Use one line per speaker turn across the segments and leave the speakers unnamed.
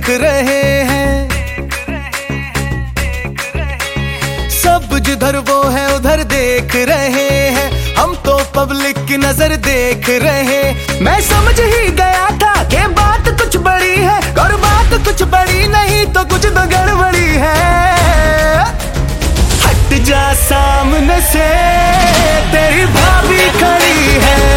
देख रहे हैं। सब जिधर वो है उधर देख रहे हैं, हम तो पब्लिक की नजर देख रहे। मैं समझ ही गया था कि बात कुछ बड़ी है, और बात कुछ बड़ी नहीं तो कुछ तो गड़बड़ी है। हट जा सामने से, तेरी भाभी खड़ी है।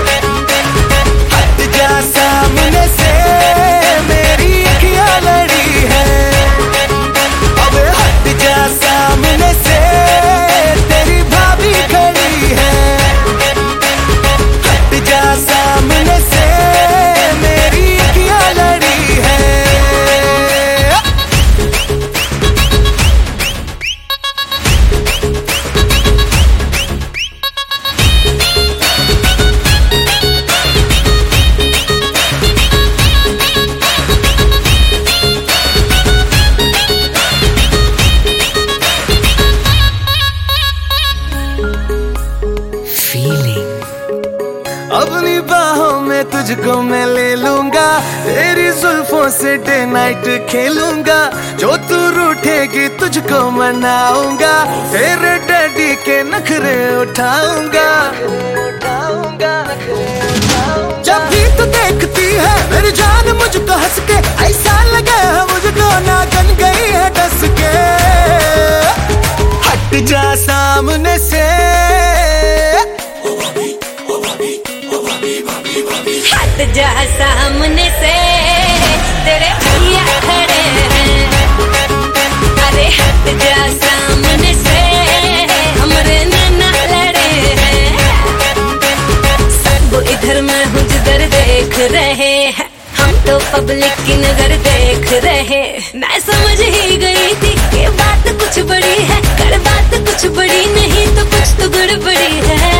हट जा सामने से, मेरी अखियां लड़ी है। अब हट जा सामने से, तेरी भाभी खड़ी है। हट जा सामने से, मेरी अखियां लड़ी है। अपनी बाहों में तुझको मैं ले लूंगा, तेरी जुल्फों से डे नाइट खेलूंगा। जो तू रूठेगी तुझको मनाऊंगा, तेरे डैडी के नखरे उठाऊंगा। जब भी तू देखती है मेरी जान मुझको हंस के, ऐसा लगे मुझको नागन गई है डस के। हट जा सामने से,
हट जा सामने से, तेरे भैया खड़े हैं। अरे हट जा सामने से, हमरे नैना लड़े हैं। सब इधर मैं हूँ जिधर देख रहे हैं, हम तो पब्लिक की नजर देख रहे। मैं समझ ही गई थी कि बात कुछ बड़ी है, कर बात कुछ बड़ी नहीं तो कुछ तो गड़बड़ी है।